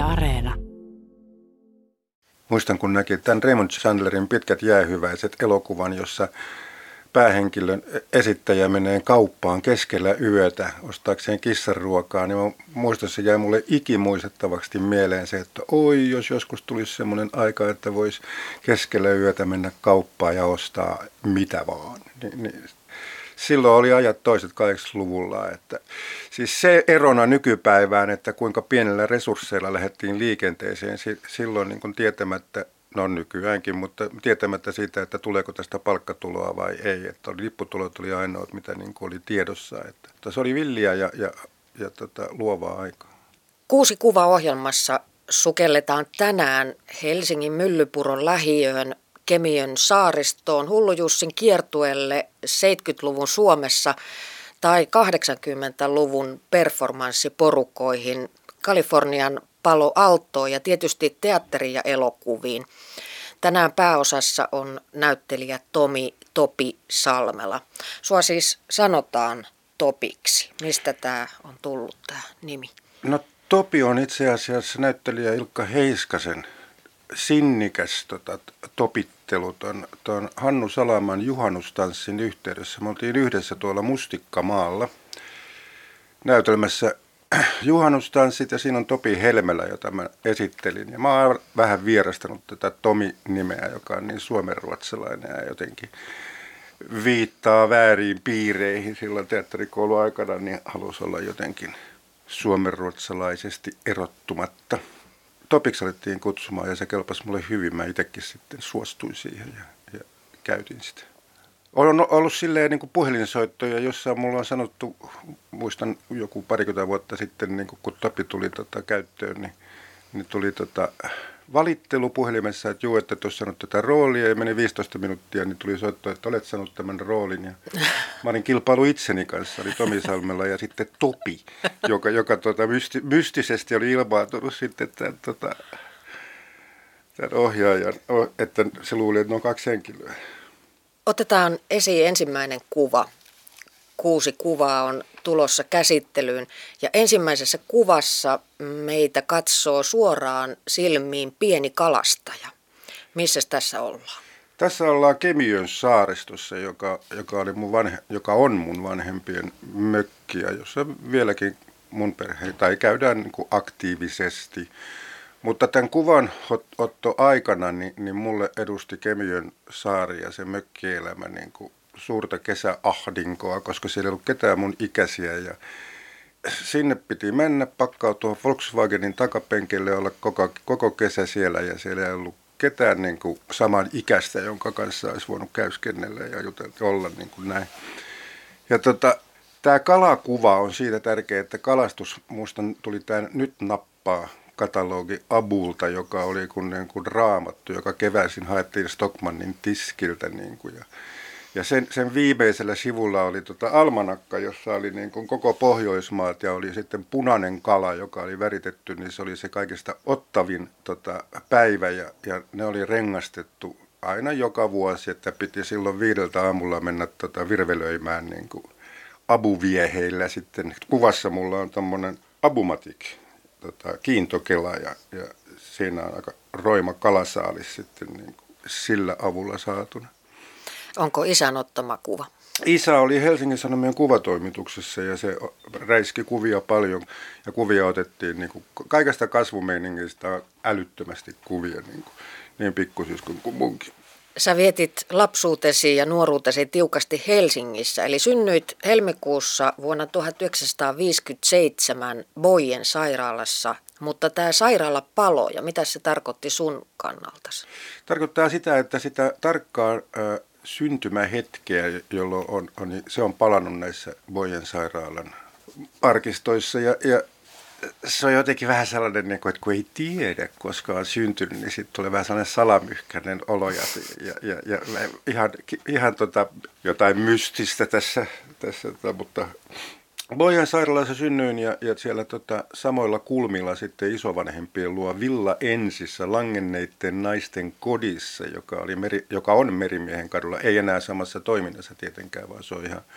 Areena. Muistan, kun näki tämän Raymond Chandlerin Pitkät jäähyväiset elokuvan, jossa päähenkilön esittäjä menee kauppaan keskellä yötä ostaakseen kissanruokaa, niin muistan, se jäi mulle ikimuistettavaksi mieleen se, että oi, jos joskus tulisi semmoinen aika, että voisi keskellä yötä mennä kauppaan ja ostaa mitä vaan. Silloin oli ajat toiset 80-luvulla. Että, siis se erona nykypäivään, että kuinka pienellä resursseilla lähdettiin liikenteeseen silloin niin kuin tietämättä, no nykyäänkin, mutta tietämättä siitä, että tuleeko tästä palkkatuloa vai ei. Että lipputulot oli ainoat, mitä niin kuin oli tiedossa. Että se oli villiä ja luovaa aikaa. 6 kuvaohjelmassa sukelletaan tänään Helsingin Myllypuron lähiöön, Kemiön saaristoon, Hullu Jussin kiertueelle 70-luvun Suomessa tai 80-luvun performanssiporukoihin, Kalifornian Palo Altoon ja tietysti teatteriin ja elokuviin. Tänään pääosassa on näyttelijä Topi Salmela. Sua siis sanotaan Topiksi. Mistä tämä on tullut tämä nimi? No Topi on itse asiassa näyttelijä Ilkka Heiskasen sinnikäs topittelu tuon Hannu Salaman juhannustanssin yhteydessä. Me oltiin yhdessä tuolla Mustikkamaalla näytelmässä juhannustanssit ja siinä on Topi Helmelä, jota mä esittelin. Ja mä oon vähän vierastanut tätä Tomi-nimeä, joka on niin suomenruotsalainen ja jotenkin viittaa vääriin piireihin. Silloin teatterikoulun aikana niin halusi olla jotenkin suomenruotsalaisesti erottumatta. Topiksi alettiin kutsumaan ja se kelpasi mulle hyvin. Mä itsekin sitten suostuin siihen ja käytin sitä. On ollut silleen niin kuin puhelinsoittoja, jossa mulla on sanottu, muistan joku parikymmentä vuotta sitten, niin kun Topi tuli käyttöön, niin tuli valittelu puhelimessa, että juu, että tuossa sanot tätä roolia ja meni 15 minuuttia, niin tuli soitto, että olet sanonut tämän roolin. Ja mä olin kilpailu itseni kanssa, oli Tomi Salmela ja sitten Topi, joka mystisesti oli ilmaantunut sitten tämän ohjaajan, että se luuli, että ne on 2 henkilöä. Otetaan esiin ensimmäinen kuva. 6 kuvaa on tulossa käsittelyyn ja ensimmäisessä kuvassa meitä katsoo suoraan silmiin pieni kalastaja. Missä tässä ollaan? Tässä ollaan Kemiön saaristossa, joka on mun vanhempien mökkiä, jossa vieläkin mun perhe tai käydään niin kuin aktiivisesti. Mutta tämän kuvan ottoaikana niin mulle edusti Kemiön saari ja se mökkielämä niin kuin suurta kesäahdinkoa, koska siellä ei ollut ketään mun ikäisiä. Ja sinne piti mennä, pakkautua Volkswagenin takapenkille ja olla koko kesä siellä. Ja siellä ei ollut ketään niin kuin saman ikäistä, jonka kanssa olisi voinut käyskennellä ja olla niin kuin näin. Ja tämä kalakuva on siitä tärkeä, että kalastus, musta tuli tämä Nyt nappaa katalogi Abulta, joka oli niin kuin raamattu, joka keväisin haettiin Stockmannin tiskiltä. Niin kuin, ja sen viimeisellä sivulla oli almanakka, jossa oli niin kuin koko Pohjoismaat ja oli sitten punainen kala, joka oli väritetty, niin se oli se kaikista ottavin päivä ja ne oli rengastettu aina joka vuosi, että piti silloin 5 aamulla mennä virvelöimään niin kuin abuvieheillä sitten. Kuvassa mulla on tommonen abumatik, kiintokela ja siinä on aika roima kalasaalis sitten niin kuin sillä avulla saatuna. Onko isän ottama kuva? Isä oli Helsingin Sanomien kuvatoimituksessa ja se räiski kuvia paljon ja kuvia otettiin niin kuin kaikesta kasvumeiningistä älyttömästi kuvia niin pikkusiskon kuin munkin. Sä vietit lapsuutesi ja nuoruutesi tiukasti Helsingissä, eli synnyit helmikuussa vuonna 1957 Boyen sairaalassa, mutta tämä sairaala paloi ja mitä se tarkoitti sun kannaltasi? Tarkoittaa sitä, että sitä tarkkaa syntymähetkeä, jolloin se on palannut näissä Boyen sairaalan arkistoissa ja se on jotenkin vähän sellainen, että kun ei tiedä, koska on syntynyt, niin sitten tulee vähän sellainen salamyhkäinen olo ja ihan jotain mystistä tässä mutta Boyen sairaalassa synnyin ja siellä samoilla kulmilla sitten isovanhempien luo Villa Ensissä langenneiden naisten kodissa, joka on Merimiehen kadulla, ei enää samassa toiminnassa tietenkään, vaan se on ihan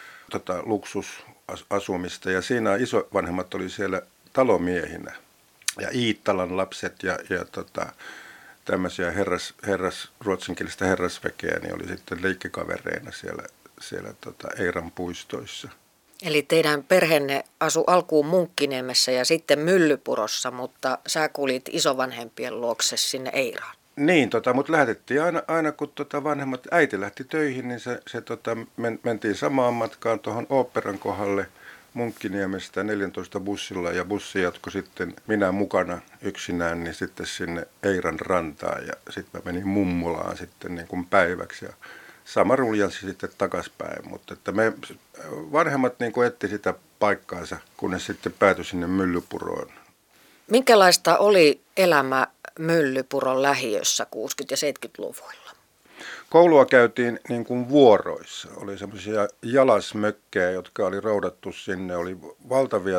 luksusasumista ja siinä isovanhemmat oli siellä talomiehinä. ja Iittalan lapset ja tämmöisiä ruotsinkielistä herrasväkeä, niin oli sitten leikkikavereina siellä Eiran puistoissa. Eli teidän perheenne asui alkuun Munkkiniemessä ja sitten Myllypurossa, mutta sä kulit isovanhempien luokse sinne Eiraan. Niin, mutta lähetettiin aina kun äiti lähti töihin, niin mentiin samaan matkaan tuohon oopperan kohdalle Munkkiniemestä 14 bussilla ja bussi jatkoi sitten minä mukana yksinään niin sitten sinne Eiran rantaan ja sitten mä menin mummolaan sitten niin kuin päiväksi ja sama ruljanssi sitten takaspäin, mutta että me vanhemmat niin kuin etti sitä paikkaansa, kunnes sitten päätyi sinne Myllypuroon. Minkälaista oli elämä Myllypuron lähiössä 60- ja 70-luvuilla? Koulua käytiin niin kuin vuoroissa. Oli semmoisia jalasmökkejä, jotka oli roudattu sinne. Oli valtavia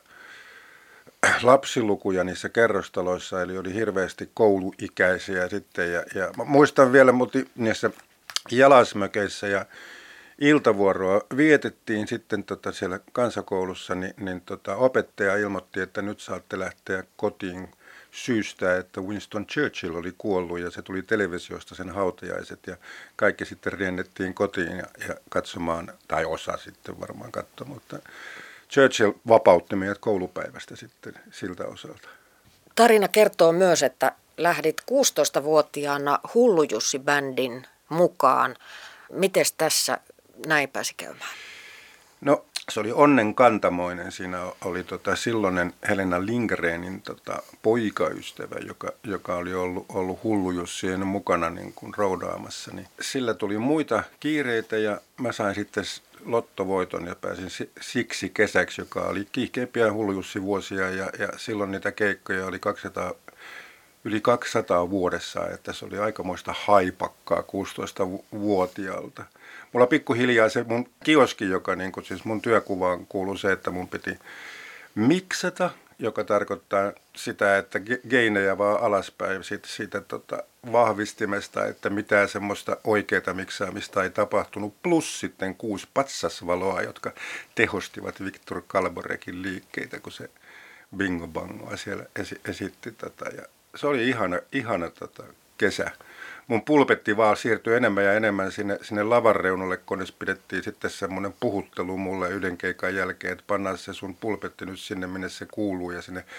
lapsilukuja niissä kerrostaloissa, eli oli hirveästi kouluikäisiä sitten. Ja mä muistan vielä niissä jalasmökeissä ja iltavuoroa vietettiin sitten siellä kansakoulussa, niin opettaja ilmoitti, että nyt saatte lähteä kotiin syystä, että Winston Churchill oli kuollut ja se tuli televisiosta sen hautajaiset ja kaikki sitten riennettiin kotiin ja katsomaan, tai osa sitten varmaan katsoi, mutta Churchill vapautti meidät koulupäivästä sitten siltä osalta. Tarina kertoo myös, että lähdit 16-vuotiaana Hullu-Jussi-bändin mukaan. Mites tässä näin pääsi käymään? No se oli onnenkantamoinen. Siinä oli silloinen Helena Lindgrenin poikaystävä, joka oli ollut Hullu-Jussien mukana niin kuin roudaamassa. Niin sillä tuli muita kiireitä ja mä sain sitten lottovoiton ja pääsin siksi kesäksi, joka oli kiihkeimpiä Hullu-Jussi-vuosia ja silloin niitä keikkoja oli yli 200 vuodessa, että se oli aikamoista haipakkaa 16-vuotiaalta. Mulla pikkuhiljaa se mun kioski, joka niin kuin siis mun työkuvaan kuuluu se, että mun piti miksata, joka tarkoittaa sitä, että geinejä vaan alaspäin siitä vahvistimesta, että mitään semmoista oikeaa miksaamista ei tapahtunut. Plus sitten 6 patsasvaloa, jotka tehostivat Victor Calborekin liikkeitä, kun se bingo bangoa siellä esitti ja se oli ihana kesä. Mun pulpetti vaan siirtyi enemmän ja enemmän sinne lavan reunalle, kunnes pidettiin sitten semmoinen puhuttelu mulle yhden keikan jälkeen, että pannaan se sun pulpetti nyt sinne, minne se kuuluu ja sinne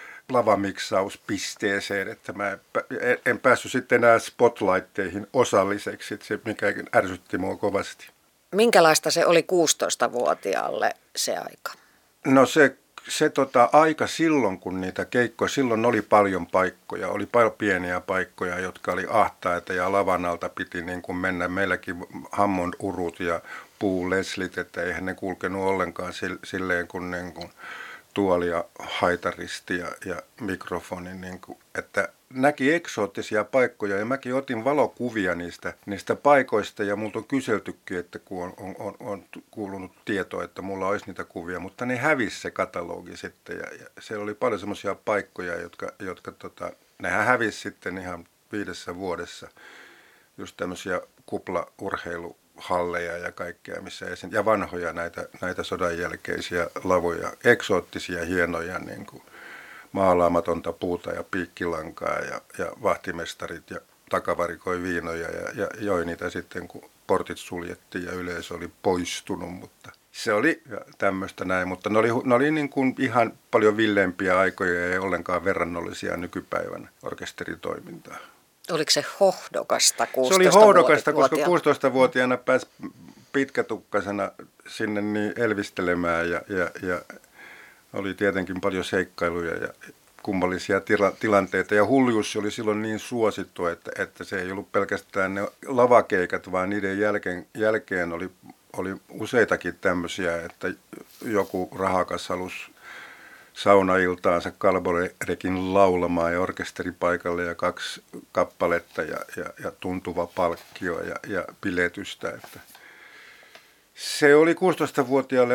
lavamiksaus-pisteeseen, että mä en päässyt sitten enää spotlightteihin osalliseksi, se mikä ärsytti mua kovasti. Minkälaista se oli 16-vuotiaalle se aika? No se aika silloin, kun niitä keikkoja, silloin oli paljon paikkoja, oli paljon pieniä paikkoja, jotka oli ahtaita ja lavan alta piti niin kuin mennä. Meilläkin Hammond-urut ja puuleslit, että eihän ne kulkenut ollenkaan silleen kuin, niin kuin tuoli ja haitaristi ja mikrofoni, niin kuin, että näki eksoottisia paikkoja ja mäkin otin valokuvia niistä paikoista ja multa on kyseltykin, että kun on kuulunut tietoa, että mulla olisi niitä kuvia, mutta ne hävisi se katalogi sitten ja siellä oli paljon semmoisia paikkoja, jotka nehän hävisi sitten ihan 5 vuodessa, just tämmöisiä kuplaurheiluhalleja ja kaikkea, missä ja vanhoja näitä sodan jälkeisiä lavoja, eksoottisia, hienoja niin kuin maalaamatonta puuta ja piikkilankaa ja vahtimestarit ja takavarikoi viinoja ja joi niitä sitten, kun portit suljettiin ja yleisö oli poistunut, mutta se oli tämmöistä näin, mutta ne oli niin kuin ihan paljon villeempiä aikoja ja ei ollenkaan verrannollisia nykypäivän orkesteritoimintaa. Oliko se hohdokasta 16-vuotiaana? Se oli hohdokasta, koska 16-vuotiaana pääsi pitkätukkasena sinne niin elvistelemään ja oli tietenkin paljon seikkailuja ja kummallisia tilanteita. Ja Hullu-Jussi oli silloin niin suosittu, että se ei ollut pelkästään ne lavakeikat, vaan niiden jälkeen oli useitakin tämmöisiä, että joku rahakas halusi saunailtaansa Calborekin laulamaan ja orkesteripaikalle ja 2 kappaletta ja tuntuva palkkio ja biletystä. Että se oli 16-vuotiaalle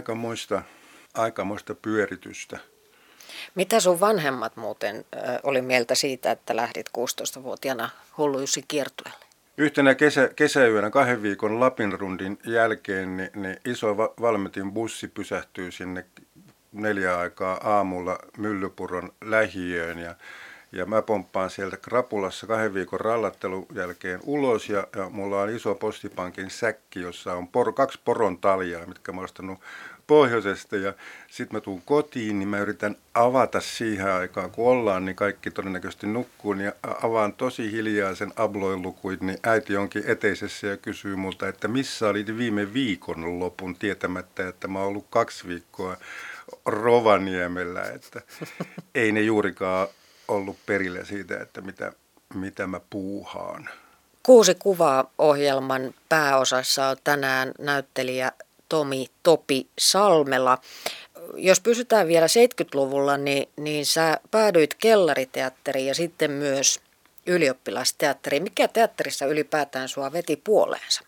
aikamoista pyöritystä. Mitä sun vanhemmat muuten oli mieltä siitä, että lähdit 16-vuotiaana Hullu-Jussin kiertueelle? Yhtenä kesäyönä 2 viikon Lapinrundin jälkeen niin iso Valmetin bussi pysähtyy sinne 4 aikaa aamulla Myllypuron lähiöön ja mä pomppaan sieltä krapulassa 2 viikon rallattelun jälkeen ulos ja mulla on iso postipankin säkki, jossa on 2 poron taljaa, mitkä mä oon ostanut pohjoisesta ja sitten mä tuun kotiin, niin mä yritän avata siihen aikaan, kun ollaan, niin kaikki todennäköisesti nukkuu, niin avaan tosi hiljaa sen abloilukuit, niin äiti onkin eteisessä ja kysyy multa, että missä olit viime viikonlopun tietämättä, että mä oon ollut 2 viikkoa Rovaniemellä, että ei ne juurikaan ollut perillä siitä, että mitä mä puuhaan. 6 kuvaa ohjelman pääosassa on tänään näyttelijä Topi Salmela. Jos pysytään vielä 70-luvulla, niin sä päädyit kellariteatteriin ja sitten myös ylioppilasteatteriin. Mikä teatterissa ylipäätään sua veti puoleensa?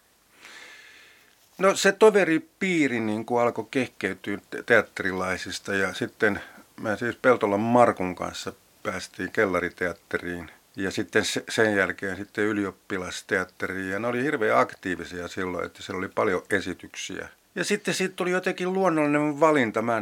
No se toveripiiri niin kuin alkoi kehkeytyä teatterilaisista ja sitten mä siis Peltolan Markun kanssa päästiin kellariteatteriin ja sitten sen jälkeen sitten ylioppilasteatteriin ja ne oli hirveän aktiivisia silloin, että siellä oli paljon esityksiä. Ja sitten siitä tuli jotenkin luonnollinen valinta. Mä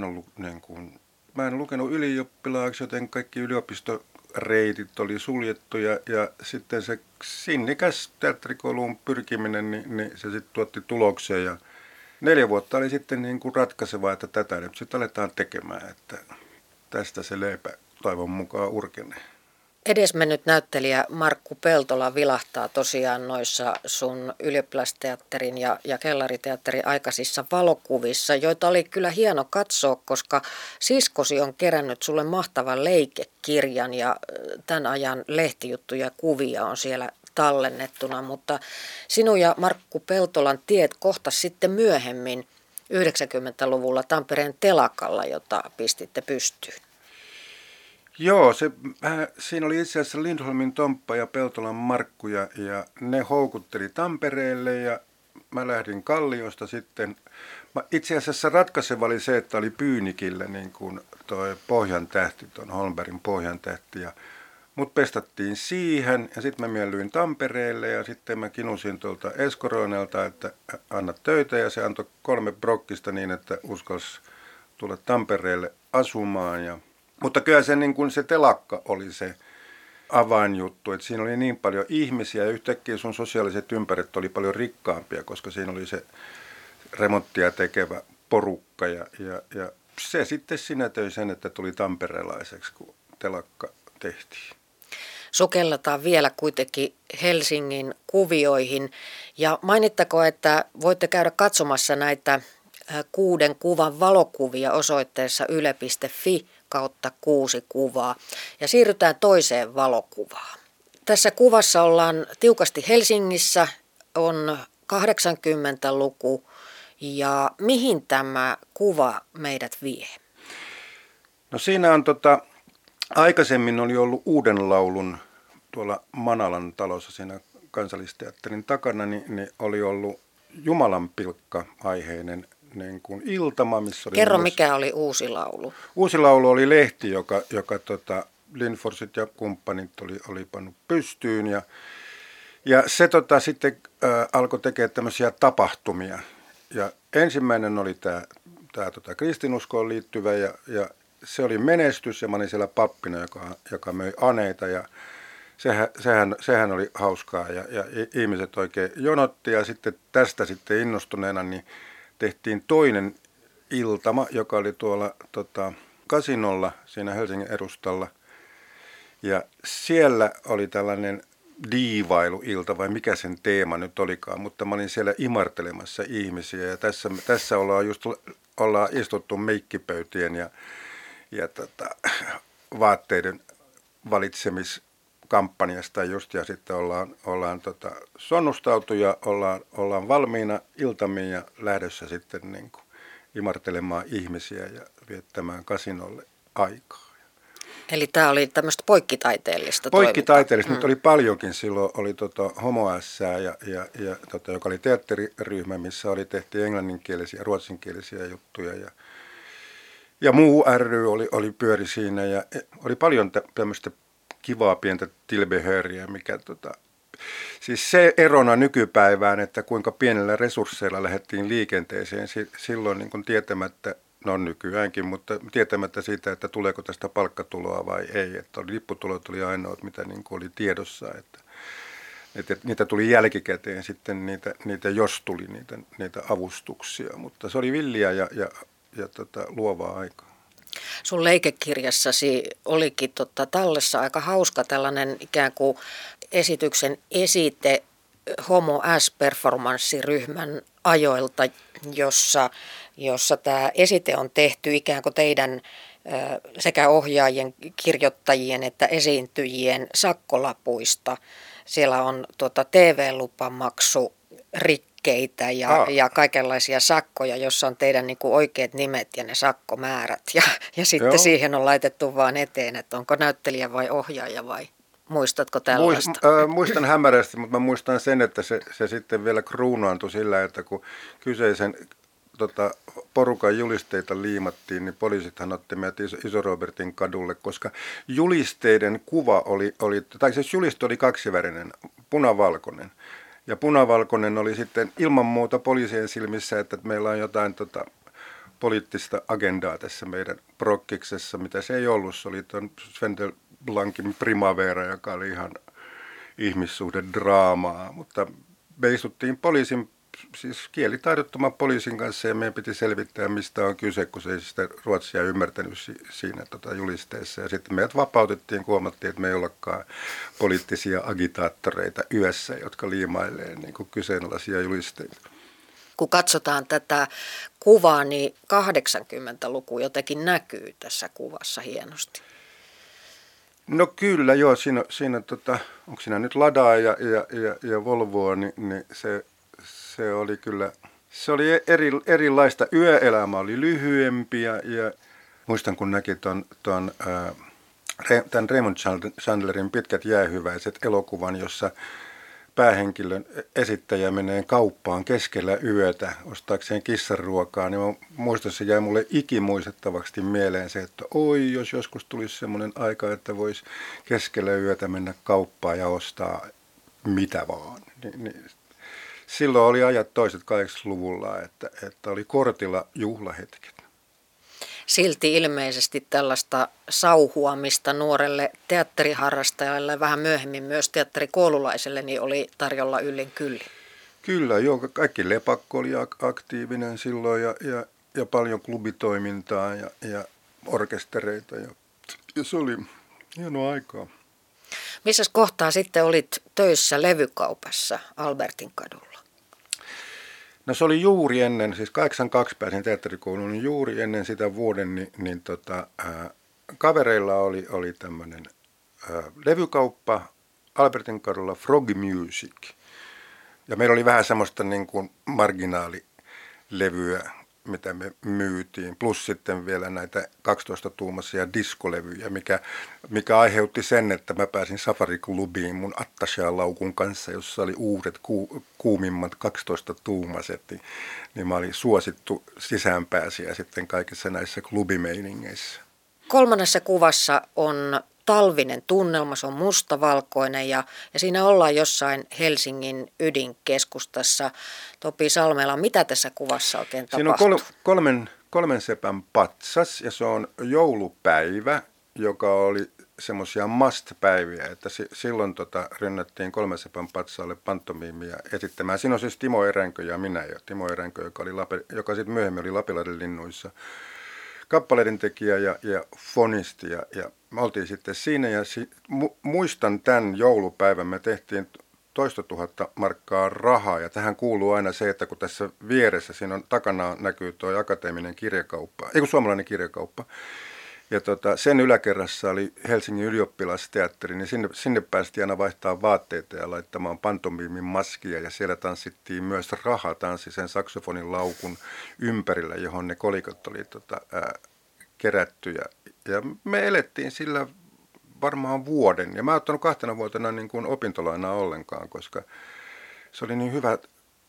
en lukenut ylioppilaaksi, joten kaikki yliopistoreitit oli suljettu ja sitten se sinnikäs teatterikouluun pyrkiminen, niin se sitten tuotti tulokseen ja 4 vuotta oli sitten niin kuin ratkaisevaa, että tätä nyt sitten aletaan tekemään, että tästä se leipä toivon mukaan urkenee. Edesmennyt näyttelijä Markku Peltola vilahtaa tosiaan noissa sun ylioppilasteatterin ja kellariteatterin aikaisissa valokuvissa, joita oli kyllä hieno katsoa, koska siskosi on kerännyt sulle mahtavan leikekirjan ja tämän ajan lehtijuttuja ja kuvia on siellä tallennettuna, mutta sinun ja Markku Peltolan tiet kohtas sitten myöhemmin 90-luvulla Tampereen telakalla, jota pistitte pystyyn. Joo, siinä oli itse asiassa Lindholmin Tomppa ja Peltolan Markku ja ne houkutteli Tampereelle ja mä lähdin Kalliosta sitten. Itse asiassa ratkaiseva oli se, että oli Pyynikillä niin kuin toi Pohjantähti, tuon Holmbergin Pohjantähti ja mut pestattiin siihen ja sitten mä miellyin Tampereelle ja sitten mä kinusin tuolta Eskoronelta, että anna töitä ja se antoi 3 brokkista niin, että uskalsi tulla Tampereelle asumaan mutta kyllä se, niin kuin se telakka oli se avainjuttu, että siinä oli niin paljon ihmisiä ja yhtäkkiä sun sosiaaliset ympärät oli paljon rikkaampia, koska siinä oli se remonttia tekevä porukka ja se sitten sinetöi sen, että tuli tamperelaiseksi, kun telakka tehtiin. Sukelletaan vielä kuitenkin Helsingin kuvioihin ja mainittako, että voitte käydä katsomassa näitä 6 kuvan valokuvia osoitteessa yle.fi/6 kuvaa. Ja siirrytään toiseen valokuvaan. Tässä kuvassa ollaan tiukasti Helsingissä, on 80-luku ja mihin tämä kuva meidät vie? No siinä on aikaisemmin oli ollut Uuden laulun tuolla Manalan talossa siinä Kansallisteatterin takana, niin oli ollut Jumalanpilkka-aiheinen niin kuin iltama, missä oli Kerro, mikä oli Uusi laulu? Uusi laulu oli lehti, joka Lindforsit ja kumppanit oli pannut pystyyn ja se sitten alkoi tekemään tämmöisiä tapahtumia. Ja ensimmäinen oli tämä kristinuskoon liittyvä ja se oli menestys ja mä olin siellä pappina, joka möi aneita ja sehän oli hauskaa ja ihmiset oikein jonotti ja sitten tästä sitten innostuneena niin tehtiin toinen iltama, joka oli tuolla kasinolla siinä Helsingin edustalla. Ja siellä oli tällainen diivailuilta, vai mikä sen teema nyt olikaan, mutta mä olin siellä imartelemassa ihmisiä. Ja tässä ollaan istuttu meikkipöytien ja vaatteiden valitsemiskampanjasta just, ja sitten ollaan sonnustautu ja ollaan valmiina iltamiin ja lähdössä sitten niin kuin imartelemaan ihmisiä ja viettämään kasinolle aikaa. Eli tämä oli tämmöistä poikkitaiteellista Poikkitaiteellista, nyt oli paljonkin. Silloin oli Homo-ässää, joka oli teatteriryhmä, missä tehtiin englanninkielisiä ja ruotsinkielisiä juttuja. Ja muu ry oli pyöri siinä ja oli paljon tämmöistä kivaa pientä tilbehöriä, mikä siis se erona nykypäivään, että kuinka pienellä resursseilla lähdettiin liikenteeseen silloin niin kuin tietämättä no nykyäänkin, mutta tietämättä siitä, että tuleeko tästä palkkatuloa vai ei. Että lipputulot oli ainoat, mitä niin kuin oli tiedossa, että niitä tuli jälkikäteen sitten, niitä jos tuli niitä avustuksia, mutta se oli villiä ja luovaa aikaa. Sun leikekirjassasi olikin tallessa aika hauska tällainen ikään kuin esityksen esite Homo S-performanssiryhmän ajoilta, jossa tämä esite on tehty ikään kuin teidän sekä ohjaajien, kirjoittajien että esiintyjien sakkolapuista. Siellä on TV-lupamaksu, rikkeitä ja kaikenlaisia sakkoja, jossa on teidän niin kuin oikeat nimet ja ne sakkomäärät. Ja sitten Joo. siihen on laitettu vaan eteen, että onko näyttelijä vai ohjaaja vai muistatko tällaista? Muistan hämärästi, mutta mä muistan sen, että se sitten vielä kruunaantui sillä, että kun kyseisen porukan julisteita liimattiin, niin poliisithan otti meidät Iso-Robertin kadulle, koska julisteiden kuva tai siis juliste oli kaksivärinen, punavalkoinen. Ja punavalkoinen oli sitten ilman muuta poliisien silmissä, että meillä on jotain poliittista agendaa tässä meidän prokkiksessa, mitä se ei ollut. Se oli tuon Sven Blankin Primavera, joka oli ihan ihmissuhdedraamaa, mutta me istuttiin poliisin, siis kielitaidottoman poliisin kanssa ja meidän piti selvittää, mistä on kyse, kun se ei sitä ruotsia ymmärtänyt siinä julisteessa. Ja sitten meidät vapautettiin, kun huomattiin, että me ei ollakaan poliittisia agitaattoreita yössä, jotka liimailee niin kuin kyseenalaisia julisteita. Kun katsotaan tätä kuvaa, niin 80-luku jotenkin näkyy tässä kuvassa hienosti. No kyllä, joo, siinä onko siinä nyt Ladaa ja Volvoa, niin se oli kyllä, se oli erilaista. Yöelämä oli lyhyempi ja muistan kun näki tämän Raymond Chandlerin Pitkät jäähyväiset elokuvan, jossa päähenkilön esittäjä menee kauppaan keskellä yötä ostaakseen kissanruokaa, niin mä muistan, se jäi mulle ikimuistettavaksi mieleen se, että oi, jos joskus tulisi semmoinen aika, että voisi keskellä yötä mennä kauppaan ja ostaa mitä vaan. Niin, silloin oli ajat toiset 80-luvulla, että oli kortilla juhlahetket. Silti ilmeisesti tällaista sauhuamista nuorelle teatteriharrastajalle ja vähän myöhemmin myös teatterikoululaiselle niin oli tarjolla yllin kyllin. Kyllä, joo, kaikki lepakko oli aktiivinen silloin ja paljon klubitoimintaa ja orkestereita ja se oli hienoa aikaa. Missä kohtaa sitten olit töissä levykaupassa Albertin kadulla? No se oli juuri ennen, siis 82 pääsin teatterikouluun, niin juuri ennen sitä vuoden, kavereilla oli tämmöinen levykauppa Albertin kadulla Frog Music. Ja meillä oli vähän semmoista niin kuin marginaalilevyä, mitä me myytiin, plus sitten vielä näitä 12-tuumaisia diskolevyjä, mikä aiheutti sen, että mä pääsin Safari-klubiin mun Attasia-laukun kanssa, jossa oli uudet kuumimmat 12-tuumaset, niin mä olin suosittu sisäänpääsijä sitten kaikissa näissä klubimeiningeissä. Kolmannessa kuvassa on talvinen tunnelma, se on mustavalkoinen ja siinä ollaan jossain Helsingin ydinkeskustassa. Topi Salmela, mitä tässä kuvassa oikein tapahtuu? Siinä on kolmen sepän patsas ja se on joulupäivä, joka oli semmoisia must-päiviä, että silloin rynnättiin kolmen sepän patsaalle pantomiimia esittämään. Siinä on siis Timo Eränkö ja minä ja Timo Eränkö, joka sitten myöhemmin oli Lapinlahden linnuissa kappaleiden tekijä ja fonisti ja me oltiin sitten siinä ja muistan tämän joulupäivän, me tehtiin 1 000 markkaa rahaa ja tähän kuuluu aina se, että kun tässä vieressä siinä on takana näkyy tuo akateeminen kirjakauppa, suomalainen kirjakauppa ja sen yläkerrassa oli Helsingin ylioppilasteatteri, niin sinne päästiin aina vaihtaa vaatteita ja laittamaan pantomiimin maskia ja siellä tanssittiin myös rahatanssi sen saksofonin laukun ympärillä, johon ne kolikot oli kerätty ja me elettiin sillä varmaan vuoden ja mä oon ottanut 2 vuotena niin kuin opintolainaa ollenkaan, koska se oli niin hyvä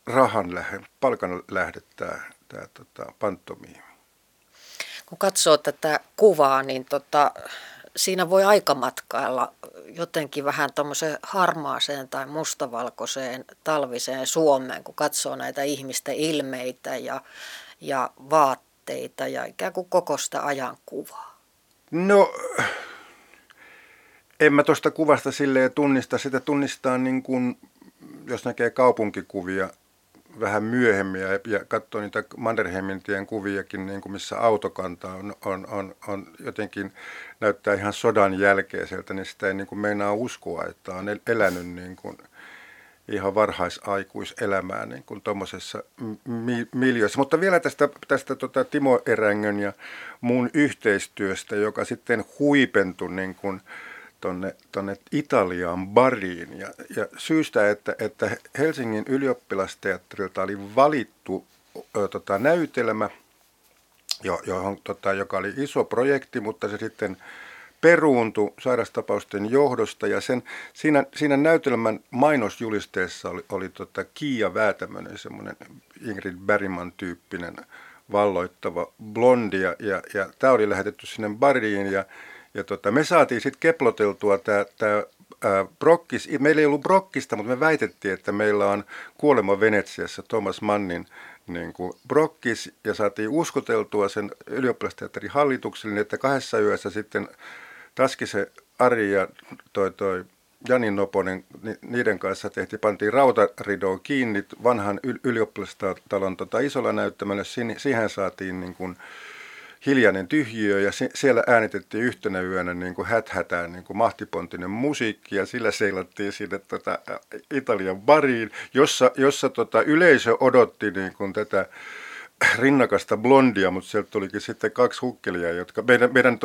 palkan lähde tämä pantomiimi. Kun katsoo tätä kuvaa, niin siinä voi aikamatkailla jotenkin vähän tuommoiseen harmaaseen tai mustavalkoiseen talviseen Suomeen, kun katsoo näitä ihmisten ilmeitä ja vaatteita tilanteita ja ikään kuin koko sitä ajankuvaa? No, en mä tuosta kuvasta silleen tunnista. Sitä tunnistaa niin kuin, jos näkee kaupunkikuvia vähän myöhemmin ja katsoo niitä Mannerheimintien kuviakin, niin kuin missä autokanta on jotenkin näyttää ihan sodan jälkeiseltä, niin sitä ei niin kuin meinaa uskoa, että on elänyt niin kuin ihan varhaisaikuiselämää niin kuin tuommoisessa miljöössä. Mutta vielä tästä Timo Erängön ja mun yhteistyöstä, joka sitten huipentui niin kuin tonne Italian bariin. Ja syystä, että Helsingin ylioppilasteatterilta oli valittu näytelmä, joka oli iso projekti, mutta se sitten peruuntui sairastapausten johdosta. Ja siinä näytelmän mainosjulisteessa oli Kiia Väätämönen, semmoinen Ingrid Bergman-tyyppinen valloittava blondi. Ja tämä oli lähetetty sinne bariin ja me saatiin sitten keploteltua tämä Brokkis. Meillä ei ollut Brokkista, mutta me väitettiin, että meillä on Kuolema Venetsiassa Thomas Mannin niin kuin Brokkis, ja saatiin uskoteltua sen ylioppilasteatterin hallitukselle, niin että 2 yössä sitten Taskisen Ari ja toi Jani Noponen, niiden kanssa pantiin rautaridoon kiinni vanhan ylioppilastalon isolla näyttämällä. Siihen saatiin niin kuin hiljainen tyhjiö ja siellä äänitettiin yhtenä yönä niin kuin häthätään niin kuin mahtipontinen musiikki ja sillä seilattiin sinne Italian bariin, jossa yleisö odotti niin kuin tätä rinnakasta blondia, mutta sieltä tulikin sitten 2 hukkelia, jotka meidän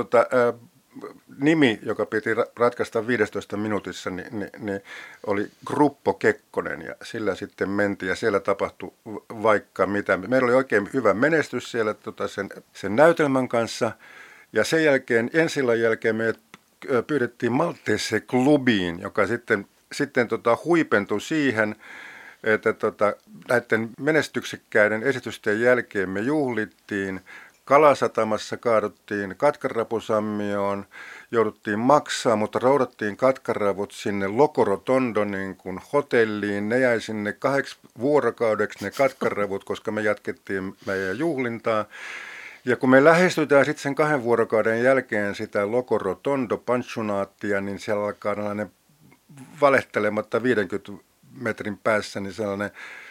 nimi, joka piti ratkaista 15 minuutissa, niin oli Gruppo Kekkonen ja sillä sitten mentiin ja siellä tapahtui vaikka mitä. Meillä oli oikein hyvä menestys siellä sen näytelmän kanssa ja sen jälkeen, ensillan jälkeen me pyydettiin Maltese Klubiin, joka sitten huipentui siihen, että näiden menestyksekkäiden esitysten jälkeen me juhlittiin. Kalasatamassa kaaduttiin katkarapusammioon, jouduttiin maksaa, mutta roudattiin katkaravut sinne Locorotondo niin kuin hotelliin. Ne jäi sinne 8 vuorokaudeksi ne katkaravut, koska me jatkettiin meidän juhlintaa. Ja kun me lähestytään sitten sen 2 vuorokauden jälkeen sitä Locorotondo-pensionaattia, niin siellä alkaa tällainen valehtelematta 50 metrin päässä niin sellainen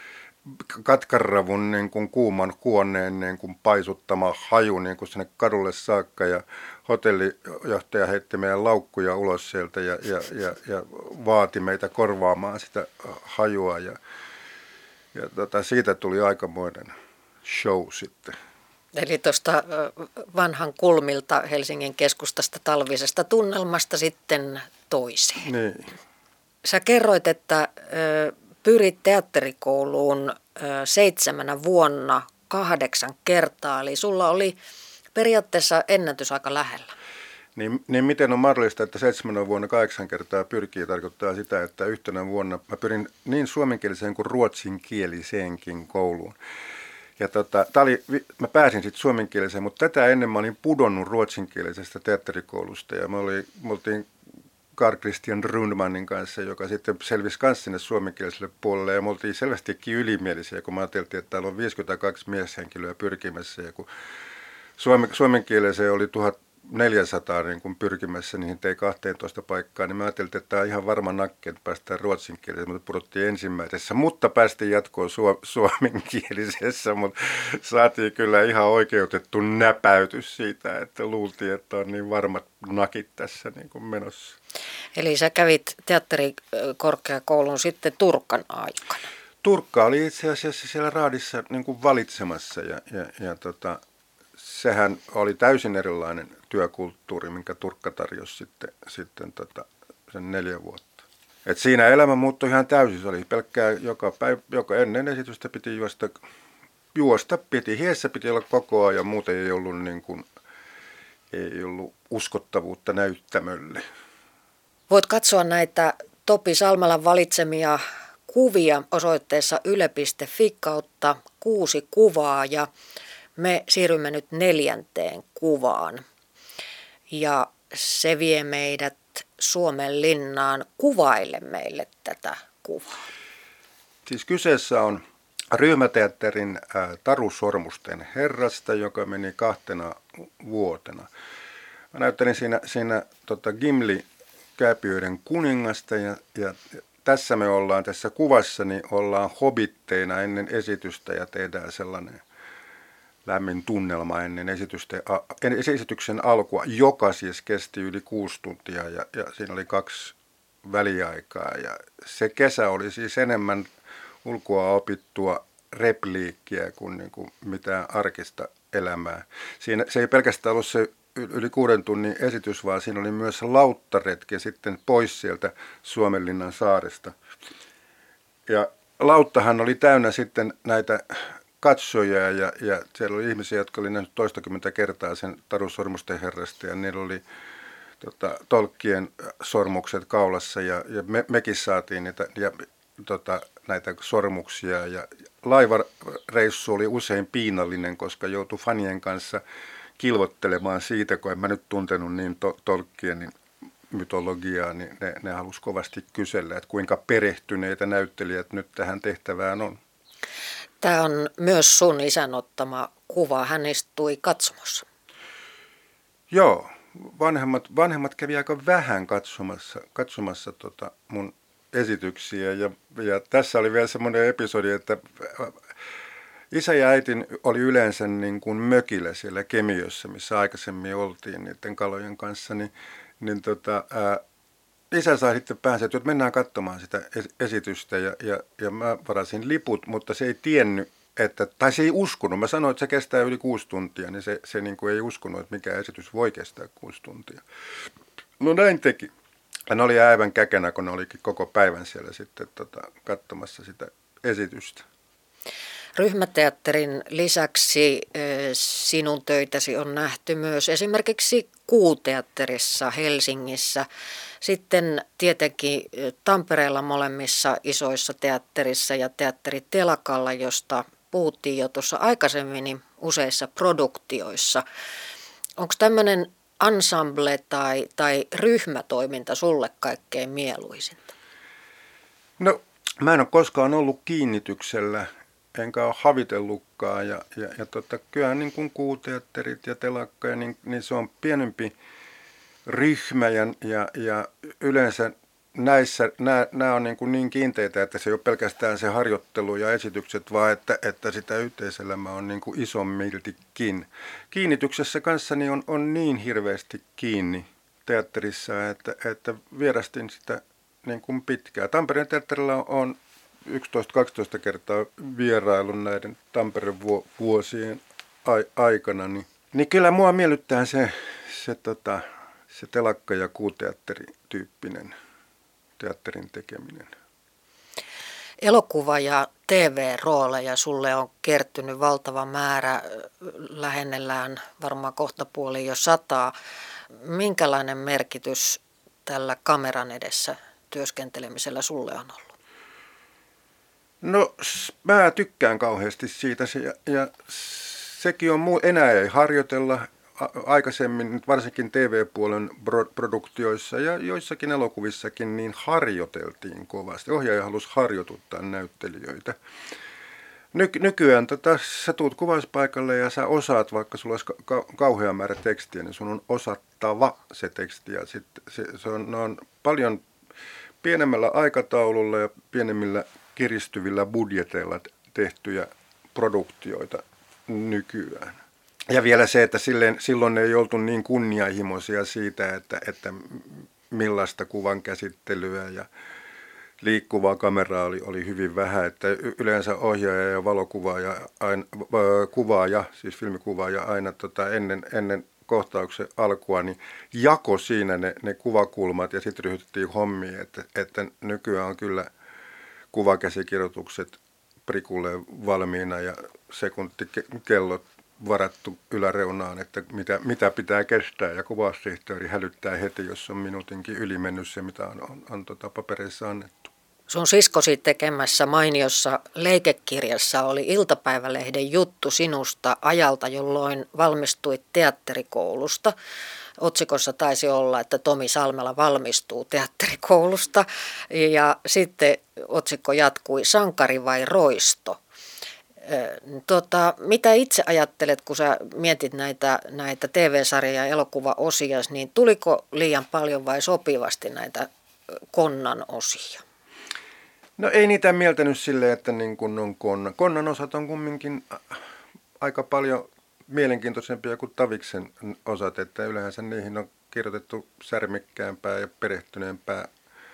katkaravun niin kuin kuuman kuoneen niin kuin paisuttama haju niin kuin sinne kadulle saakka ja hotellijohtaja heitti meidän laukkuja ulos sieltä ja vaati meitä korvaamaan sitä hajua ja siitä tuli aikamoinen show sitten. Eli tuosta vanhan kulmilta Helsingin keskustasta talvisesta tunnelmasta sitten toiseen. Niin. Sä kerroit, että pyrit teatterikouluun 7 vuonna 8 kertaa, eli sulla oli periaatteessa ennätys aika lähellä. Niin miten on mahdollista, että 7 vuonna 8 kertaa pyrkii, tarkoittaa sitä, että yhtenä vuonna mä pyrin niin suomenkieliseen kuin ruotsinkieliseenkin kouluun. Ja mä pääsin sitten suomenkieliseen, mutta tätä ennen mä olin pudonnut ruotsinkielisestä teatterikoulusta ja me oltiin Carl Christian Rundmanin kanssa, joka sitten selvisi myös sinne suomenkieliselle puolelle ja me oltiin selvästikin ylimielisiä, kun mä ajateltiin, että täällä on 52 mieshenkilöä pyrkimässä ja kun suomenkieliseen oli 1400 niin kun pyrkimässä, niihin tei 12 paikkaa, niin mä ajattelin, että tämä on ihan varma nakki, että päästään ruotsinkieliseen, mutta pudottiin ensimmäisessä, mutta päästiin jatkoon suomenkielisessä, mutta saatiin kyllä ihan oikeutettu näpäytys siitä, että luultiin, että on niin varmat nakit tässä niin kuin menossa. Eli sä kävit teatterikorkeakoulun sitten Turkan aikana? Turkka oli itse asiassa siellä raadissa niin kuin valitsemassa ja sehän oli täysin erilainen työkulttuuri, minkä Turkka tarjosi sitten sen 4 vuotta. Et siinä elämä muuttui ihan täysin. Se oli pelkkää joka ennen esitystä piti juosta piti. Hiessä piti olla koko ajan, muuten ei ollut uskottavuutta näyttämölle. Voit katsoa näitä Topi Salmelan valitsemia kuvia osoitteessa yle.fi/6 kuvaa ja me siirrymme nyt 4. kuvaan ja se vie meidät Suomenlinnaan. Kuvaile meille tätä kuvaa. Siis kyseessä on ryhmäteatterin Taru Sormusten herrasta, joka meni 2 vuotena. Mä näyttelin siinä Gimli Kääpiöiden kuningasta ja tässä me ollaan, tässä kuvassa, niin ollaan hobitteina ennen esitystä ja tehdään sellainen lämmin tunnelma ennen esityksen alkua, joka siis kesti yli 6 tuntia ja siinä oli 2 väliaikaa. Ja se kesä oli siis enemmän ulkoa opittua repliikkiä kuin, mitään arkista elämää. Se ei pelkästään ollut se yli 6 tunnin esitys, vaan siinä oli myös lauttaretki sitten pois sieltä Suomenlinnan saaresta. Ja lauttahan oli täynnä sitten näitä katsojia ja siellä oli ihmisiä, jotka oli nähnyt toistakymmentä kertaa sen Taru Sormusten herrasta ja niillä oli tolkkien sormukset kaulassa ja mekin saatiin niitä näitä sormuksia ja laivareissu oli usein piinallinen, koska joutui fanien kanssa kilvottelemaan siitä, kun en mä nyt tuntenut niin tolkkien mytologiaa, niin ne halusi kovasti kysellä, että kuinka perehtyneitä näyttelijät nyt tähän tehtävään on. Tämä on myös sun isän ottama kuva. Hän istui katsomossa. Joo, vanhemmat kävi aika vähän katsomassa mun esityksiä ja tässä oli vielä semmoinen episodi, että isä ja äiti oli yleensä niin kuin mökillä siellä Kemiössä, missä aikaisemmin oltiin niiden kalojen kanssa, isä sai sitten päänsä, että mennään katsomaan sitä esitystä ja mä varasin liput, mutta se ei tiennyt, tai se ei uskonut. Mä sanoin, että se kestää yli 6 tuntia, niin se niin kuin ei uskonut, että mikä esitys voi kestää 6 tuntia. No näin teki. Ja ne oli aivan käkenä, kun ne olikin koko päivän siellä sitten katsomassa sitä esitystä. Ryhmäteatterin lisäksi sinun töitäsi on nähty myös esimerkiksi Kuuteatterissa Helsingissä. Sitten tietenkin Tampereella molemmissa isoissa teatterissa ja Teatteri Telakalla, josta puhuttiin jo tuossa aikaisemmin, niin useissa produktioissa. Onko tämmöinen ensemble tai ryhmätoiminta sulle kaikkein mieluisinta? No, mä en ole koskaan ollut kiinnityksellä, enkä ole havitellutkaan. Kyllähän niin kuin Kuuteatterit ja Telakka, niin se on pienempi ryhmä ja yleensä näissä nämä on niin kiinteitä, että se ei ole pelkästään se harjoittelu ja esitykset, vaan että sitä yhteiselämää on niin kuin isommiltikin. Kiinnityksessä kanssani on niin hirveästi kiinni teatterissa, että vierastin sitä niin kuin pitkään. Tampereen teatterilla on 11-12 kertaa vierailun näiden Tampereen vuosien aikana, niin kyllä mua miellyttää se telakka- ja kuuteatteri-tyyppinen teatterin tekeminen. Elokuva- ja TV-rooleja sulle on kertynyt valtava määrä, lähennellään varmaan kohtapuoliin jo 100. Minkälainen merkitys tällä kameran edessä työskentelemisellä sulle on ollut? No, mä tykkään kauheasti siitä ja sekin on enää ei harjoitella. Aikaisemmin, varsinkin TV-puolen produktioissa ja joissakin elokuvissakin, niin harjoiteltiin kovasti. Ohjaaja halusi harjoituttaa näyttelijöitä. Nykyään sä tuut kuvauspaikalle ja sä osaat, vaikka sulla olisi kauhea määrä tekstiä, niin sun on osattava se teksti. Ja ne on paljon pienemmällä aikataululla ja pienemmillä kiristyvillä budjeteilla tehtyjä produktioita nykyään. Ja vielä se, että silloin ei oltu niin kunnianhimoisia siitä, että millaista kuvan käsittelyä ja liikkuvaa kameraa oli hyvin vähän. Että yleensä ohjaaja ja kuvaaja, siis filmikuvaaja aina ennen kohtauksen alkua, niin jako siinä ne kuvakulmat ja sitten ryhdyttiin hommiin, että nykyään on kyllä kuvakäsikirjoitukset prikulle valmiina ja sekuntikellot varattu yläreunaan, että mitä pitää kestää ja kuvaussihteeri hälyttää heti, jos on minuutinkin yli mennyt se, mitä on papereissa annettu. Sun siskosi tekemässä mainiossa leikekirjassa oli iltapäivälehden juttu sinusta ajalta, jolloin valmistuit teatterikoulusta. Otsikossa taisi olla, että Tomi Salmela valmistuu teatterikoulusta ja sitten otsikko jatkui Sankari vai roisto. Mitä itse ajattelet, kun sä mietit näitä TV-sarja- ja elokuvaosia, niin tuliko liian paljon vai sopivasti näitä konnan osia? No ei niitä mieltänyt silleen, että niin kun on konnan osat on kumminkin aika paljon mielenkiintoisempia kuin Taviksen osat, että yleensä niihin on kirjoitettu särmikkäämpää ja perehtyneempää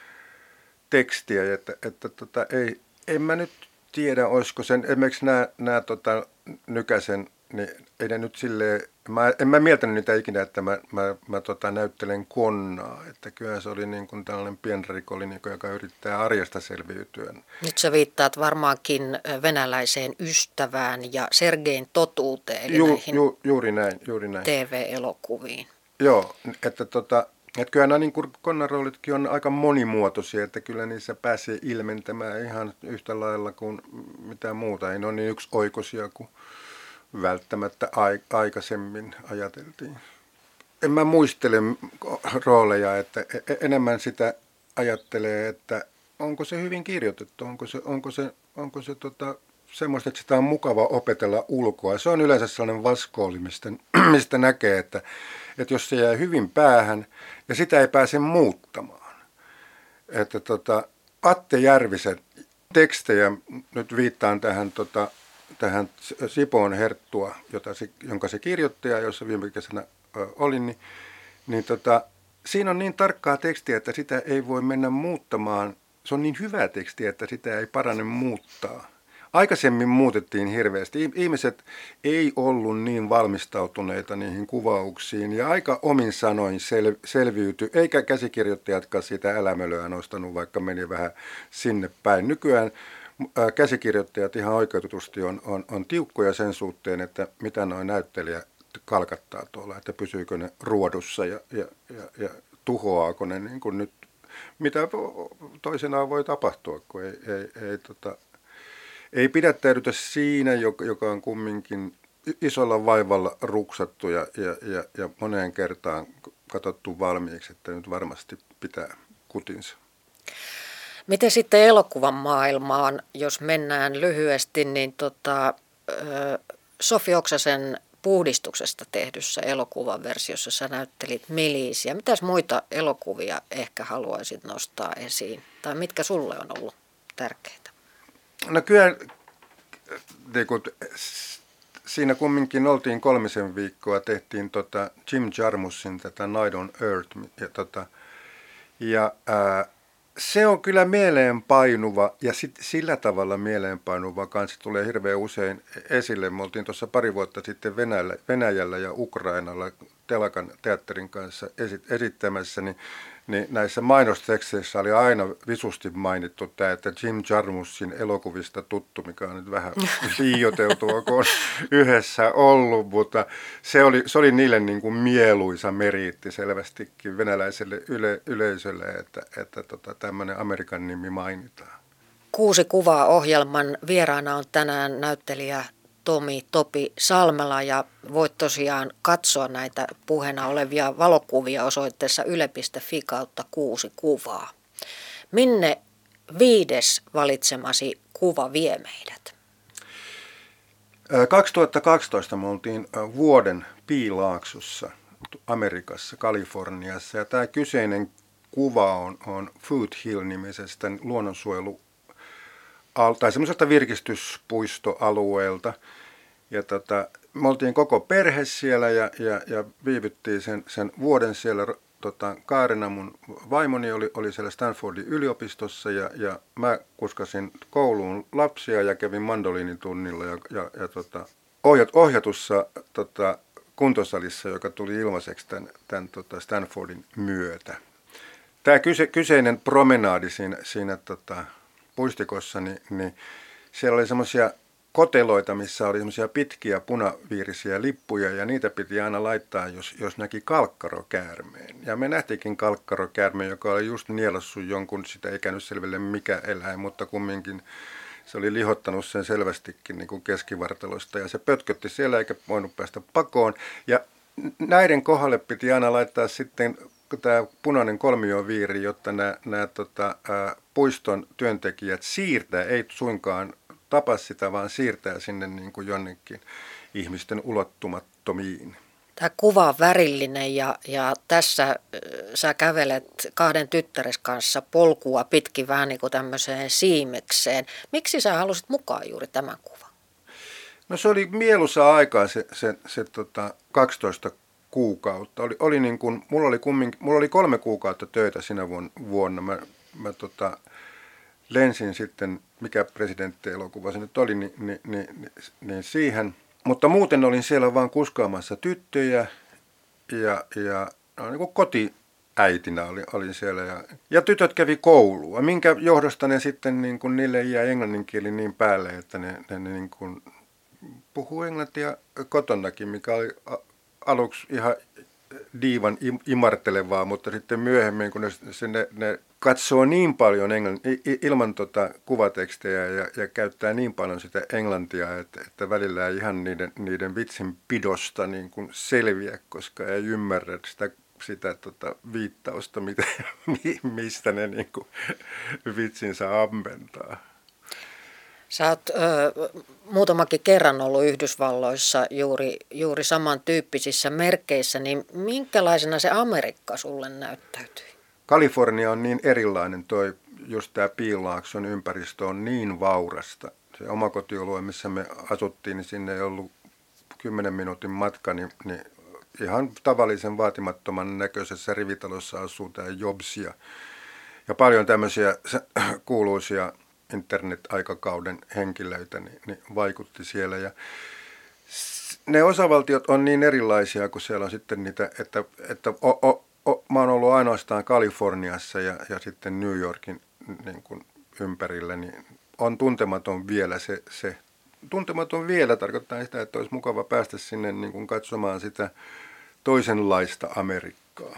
tekstiä, että en mä nyt tiedä, olisiko sen, esimerkiksi nämä Nykäsen, niin ei ne nyt silleen, en mä mieltänyt niitä ikinä, että mä näyttelen konnaa, että kyllä se oli niin kuin tällainen pienrikollinen, joka yrittää arjesta selviytyä. Nyt sä viittaat varmaankin venäläiseen ystävään ja Sergein totuuteen, eli näihin juuri näin. TV-elokuviin. Joo, että kyllä nämä niin konnan roolitkin on aika monimuotoisia, että kyllä niissä pääsee ilmentämään ihan yhtä lailla kuin mitään muuta. Ei ne ole niin yksioikoisia kuin välttämättä aikaisemmin ajateltiin. En mä muistele rooleja, että enemmän sitä ajattelee, että onko se hyvin kirjoitettu, onko se semmoista, että sitä on mukava opetella ulkoa. Se on yleensä sellainen vaskooli, mistä näkee, että jos se jää hyvin päähän ja sitä ei pääse muuttamaan. Että Atte Järvisen tekstejä, nyt viittaan tähän Sipoon Herttua, jonka se kirjoitti ja jossa viime kesänä olin, niin siinä on niin tarkkaa tekstiä, että sitä ei voi mennä muuttamaan. Se on niin hyvää tekstiä, että sitä ei parane muuttaa. Aikaisemmin muutettiin hirveästi. Ihmiset ei ollut niin valmistautuneita niihin kuvauksiin ja aika omin sanoin selviytyi, eikä käsikirjoittajatkaan siitä älämölöä nostanut, vaikka meni vähän sinne päin. Nykyään käsikirjoittajat ihan oikeutetusti on tiukkoja sen suhteen, että mitä nuo näyttelijä kalkattaa tuolla, että pysyykö ne ruodussa ja tuhoaako ne niin kuin nyt, mitä toisenaan voi tapahtua, kun ei pidättäydytä siinä, joka on kumminkin isolla vaivalla ruksattu ja moneen kertaan katsottu valmiiksi, että nyt varmasti pitää kutinsa. Miten sitten elokuvan maailmaan, jos mennään lyhyesti, niin Sofi Oksasen puhdistuksesta tehdyssä elokuvan versiossa sä näyttelit Milisiä. Mitäs muita elokuvia ehkä haluaisit nostaa esiin? Tai mitkä sulle on ollut tärkeitä? No kyllä, siinä kumminkin oltiin 3 viikkoa, tehtiin Jim Jarmusin tätä Night on Earth, se on kyllä mieleenpainuva ja sillä tavalla mieleenpainuva kanssa tulee hirveän usein esille. Me oltiin tuossa pari vuotta sitten Venäjällä ja Ukrainalla Telakan teatterin kanssa esittämässä, niin näissä mainosteksteissä oli aina visusti mainittu tämä, että Jim Jarmusin elokuvista tuttu, mikä on nyt vähän liioiteltua, kun on yhdessä ollut, mutta se oli niille niin kuin mieluisa meriitti selvästikin venäläiselle yleisölle, että tämmöinen Amerikan nimi mainitaan. 6 kuvaa ohjelman vieraana on tänään näyttelijä Topi Salmela ja voit tosiaan katsoa näitä puheena olevia valokuvia osoitteessa yle.fi/6 kuvaa. Minne 5. valitsemasi kuva vie meidät? 2012 me oltiin vuoden Piilaaksossa Amerikassa, Kaliforniassa ja tämä kyseinen kuva on Foothill-nimisestä luonnonsuojelu tai semmoiselta virkistyspuistoalueelta. Ja me oltiin koko perhe siellä ja viivyttiin sen vuoden siellä. Kaarina, mun vaimoni, oli siellä Stanfordin yliopistossa ja mä kuskasin kouluun lapsia ja kävin mandoliinitunnilla ja ohjatussa kuntosalissa, joka tuli ilmaiseksi tämän Stanfordin myötä. Tämä kyseinen promenaadi siinä puistikossa, niin siellä oli semmoisia koteloita, missä oli semmoisia pitkiä punaviirisiä lippuja ja niitä piti aina laittaa, jos näki kalkkarokäärmeen. Ja me nähtiinkin kalkkarokäärmeen, joka oli just nielassut jonkun, sitä ei käynyt selville mikä eläin, mutta kumminkin se oli lihottanut sen selvästikin niin kuin keskivartalosta ja se pötkötti siellä eikä voinut päästä pakoon. Ja näiden kohdalle piti aina laittaa sitten tämä punainen kolmioviiri, jotta nämä puiston työntekijät siirtää, ei suinkaan tapa sitä, vaan siirtää sinne niin kuin jonnekin ihmisten ulottumattomiin. Tämä kuva on värillinen ja tässä sä kävelet kahden tyttäres kanssa polkua pitkin vähän niin kuin tämmöiseen siimekseen. Miksi sä halusit mukaan juuri tämän kuvan? No se oli mieluisa aikaa se 12 kuukautta. Oli niin kuin, mulla oli 3 kuukautta töitä sinä vuonna. Mä lensin sitten, mikä presidenttielokuva se nyt oli, niin siihen. Mutta muuten olin siellä vaan kuskaamassa tyttöjä ja niin kuin kotiäitinä olin siellä. Ja tytöt kävi koulua, minkä johdosta ne sitten niin kuin niille jäi englannin kieli niin päälle, että ne niin kuin puhuu englantia kotonakin, mikä oli aluksi ihan diivan imartelevaa, mutta sitten myöhemmin, kun ne katsoo niin paljon ilman kuvatekstejä ja käyttää niin paljon sitä englantia, että välillä ei ihan niiden vitsin pidosta niin kuin selviä, koska ei ymmärrä sitä viittausta, mistä ne niin kuin vitsinsä ammentaa. Sä oot muutamakin kerran ollut Yhdysvalloissa juuri samantyyppisissä merkeissä, niin minkälaisena se Amerikka sulle näyttäytyi? Kalifornia on niin erilainen, just tämä Piilaakson ympäristö on niin vaurasta. Se oma kotialue, missä me asuttiin, niin sinne ei ollut 10 minuutin matka, niin ihan tavallisen vaatimattoman näköisessä rivitalossa asuu tämä Jobs ja paljon tämmöisiä kuuluisia internet-aikakauden henkilöitä niin vaikutti siellä. Ja ne osavaltiot on niin erilaisia, kun siellä on sitten niitä, että mä oon ollut ainoastaan Kaliforniassa ja sitten New Yorkin niin kuin ympärillä, niin on tuntematon vielä se. Tuntematon vielä tarkoittaa sitä, että olisi mukava päästä sinne niin kuin katsomaan sitä toisenlaista Amerikkaa.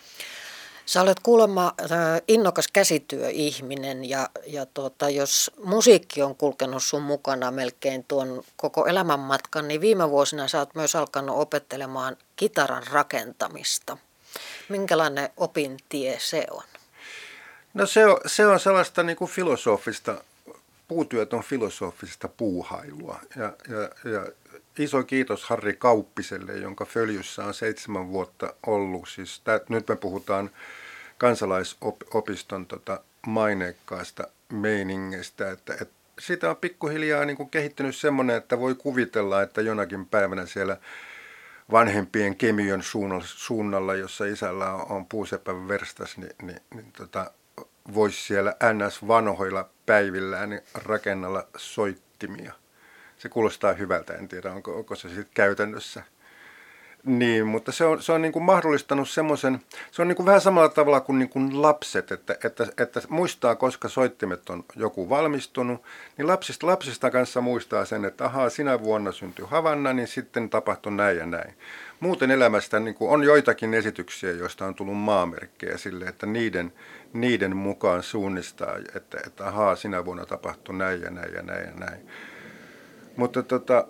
Sä olet kuulemma innokas käsityöihminen ja jos musiikki on kulkenut sun mukana melkein tuon koko elämänmatkan, niin viime vuosina sä oot myös alkanut opettelemaan kitaran rakentamista. Minkälainen opintie se on? No se on sellaista niin kuin filosofista, puutyöt on filosofista puuhailua ja iso kiitos Harri Kauppiselle, jonka följyssä on 7 vuotta ollut. Siis nyt me puhutaan kansalaisopiston maineikkaasta meiningestä, että siitä on pikkuhiljaa niin kuin kehittynyt semmoinen, että voi kuvitella, että jonakin päivänä siellä vanhempien Kemiön suunnalla, jossa isällä on puusepän verstas, niin voisi siellä NS-vanhoilla päivillään niin rakennella soittimia. Se kuulostaa hyvältä, en tiedä onko se sitten käytännössä. Niin, mutta se on niin kuin mahdollistanut semmoisen, se on niin kuin vähän samalla tavalla kuin, lapset, että muistaa, koska soittimet on joku valmistunut, niin lapsista kanssa muistaa sen, että ahaa, sinä vuonna syntyi Havanna, niin sitten tapahtui näin ja näin. Muuten elämästä niin kuin on joitakin esityksiä, joista on tullut maamerkkejä sille, että niiden mukaan suunnistaa, että ahaa, sinä vuonna tapahtui näin ja näin ja näin ja näin. Mutta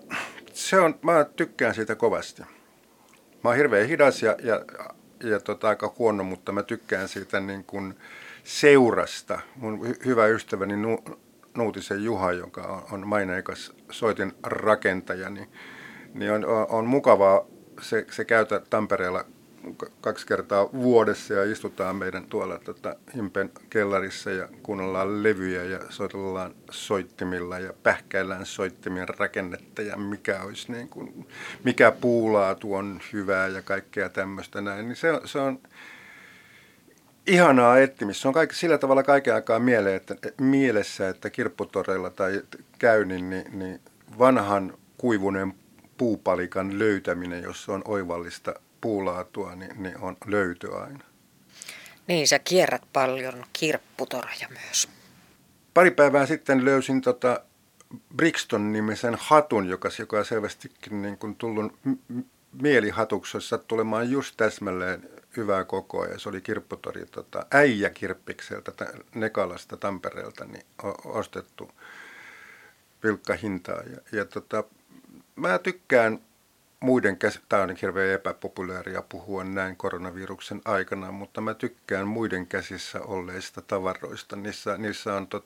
mä tykkään siitä kovasti. Mä oon hirveän hidas ja aika huono, mutta mä tykkään siitä niin kuin seurasta. Mun hyvä ystäväni Nuutisen Juha, joka on maineikas soitin rakentaja, niin on mukavaa se käytä Tampereella 2 kertaa vuodessa ja istutaan meidän tuolla Impen kellarissa ja kuunnellaan levyjä ja soitellaan soittimilla ja pähkäillään soittimien rakennetta ja mikä puulaatu on hyvää ja kaikkea tämmöistä näin. Niin se on ihanaa etsimistä. Se on sillä tavalla kaiken aikaa mielessä, että kirpputoreilla tai käynnin, niin vanhan kuivuneen puupalikan löytäminen, jos se on oivallista puulaatua, niin on löytö aina. Niin, sä kierrät paljon kirpputoreja myös. Pari päivää sitten löysin Brixton-nimisen hatun, joka on selvästikin niin kuin tullut mielihatuksi, jossa tulemaan just täsmälleen hyvää kokoa. Ja se oli kirpputori Äijäkirppikseltä Nekalasta Tampereelta niin ostettu pilkkahintaa. Ja mä tykkään tämä on hirveän epäpopulaaria puhua näin koronaviruksen aikana, mutta mä tykkään muiden käsissä olleista tavaroista. Niissä on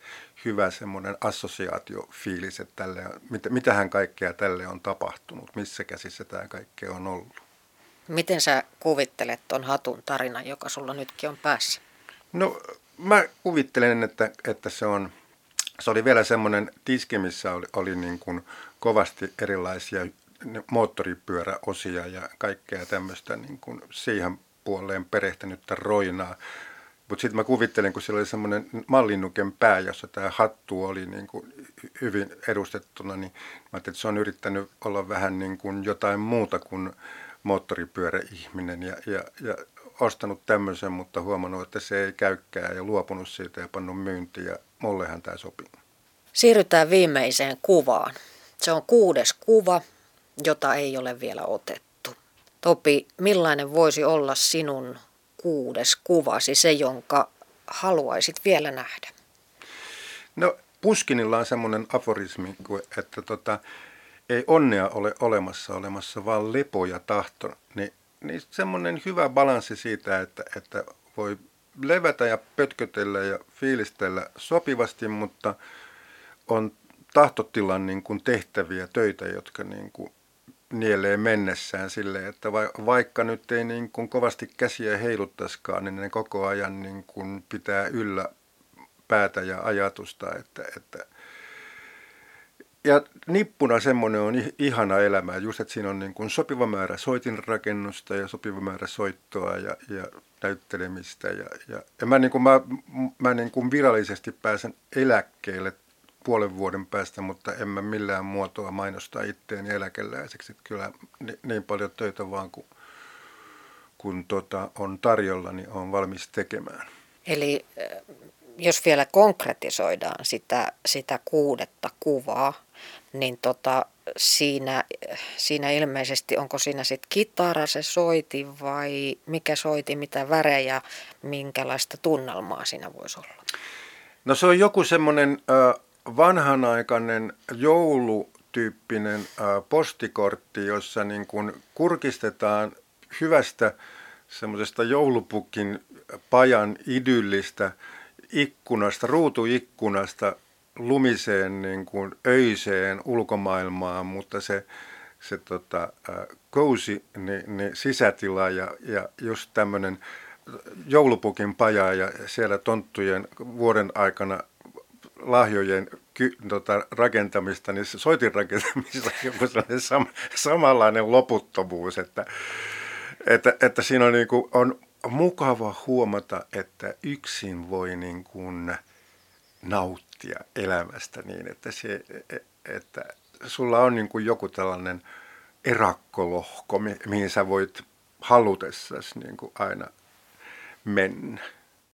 hyvä semmoinen assosiaatiofiilis, että mitähän kaikkea tälle on tapahtunut, missä käsissä tämä kaikkea on ollut. Miten sä kuvittelet ton hatun tarinan, joka sulla nytkin on päässä? No mä kuvittelen, että se oli vielä semmoinen tiski, missä oli niin kuin kovasti erilaisia moottoripyöräosia ja kaikkea tämmöistä niin kuin siihen puoleen perehtynyttä roinaa. Mutta sitten mä kuvittelen, kun siellä oli semmoinen mallinnuken pää, jossa tämä hattu oli niin kuin hyvin edustettuna, niin mä ajattelin, että se on yrittänyt olla vähän niin kuin jotain muuta kuin moottoripyöräihminen ja ostanut tämmöisen, mutta huomannut, että se ei käykään ja luopunut siitä ja pannut myyntiin ja mullehan tämä sopii. Siirrytään viimeiseen kuvaan. Se on 6. kuva, jota ei ole vielä otettu. Topi, millainen voisi olla sinun 6. kuvasi, se jonka haluaisit vielä nähdä? No Puskinilla on semmoinen aforismi, että ei onnea ole olemassa, vaan lepo ja tahto. Niin semmoinen hyvä balanssi siitä, että voi levätä ja pötkötellä ja fiilistellä sopivasti, mutta on tahtotilan niin kuin tehtäviä töitä, jotka niin kuin nielee mennessään silleen, että vaikka nyt ei niin kuin kovasti käsiä heiluttaisikaan, niin ne koko ajan niin kuin pitää yllä päätä ja ajatusta, ja nippuna semmoinen on ihana elämä, just että siinä on niin kuin sopiva määrä soitinrakennusta ja sopiva määrä soittoa ja näyttelemistä. Ja mä niin kuin virallisesti pääsen eläkkeelle 5 vuoden päästä, mutta en mä millään muotoa mainostaa itteeni eläkeläiseksi. Että kyllä niin paljon töitä vaan kun on tarjolla, niin on valmis tekemään. Eli jos vielä konkretisoidaan sitä 6. kuvaa, niin siinä ilmeisesti, onko siinä sitten kitara se soitin vai mikä soiti, mitä värejä, minkälaista tunnelmaa siinä voisi olla? No se on joku semmoinen vanhanaikainen joulutyyppinen postikortti, jossa niin kuin kurkistetaan hyvästä semmoisesta joulupukin pajan idyllistä ikkunasta, ruutuikkunasta lumiseen niin kuin öiseen ulkomaailmaan, mutta se cozy niin sisätila ja just tämmöinen joulupukin paja ja siellä tonttujen vuoden aikana lahjojen rakentamista, niin se soitin rakentamista joku samanlainen loputtomuus, että siinä on, niin kuin, on mukava huomata, että yksin voi niin kuin nauttia elämästä niin, että sulla on niin kuin joku tällainen erakkolohko, mihin sä voit halutessasi niin kuin aina mennä.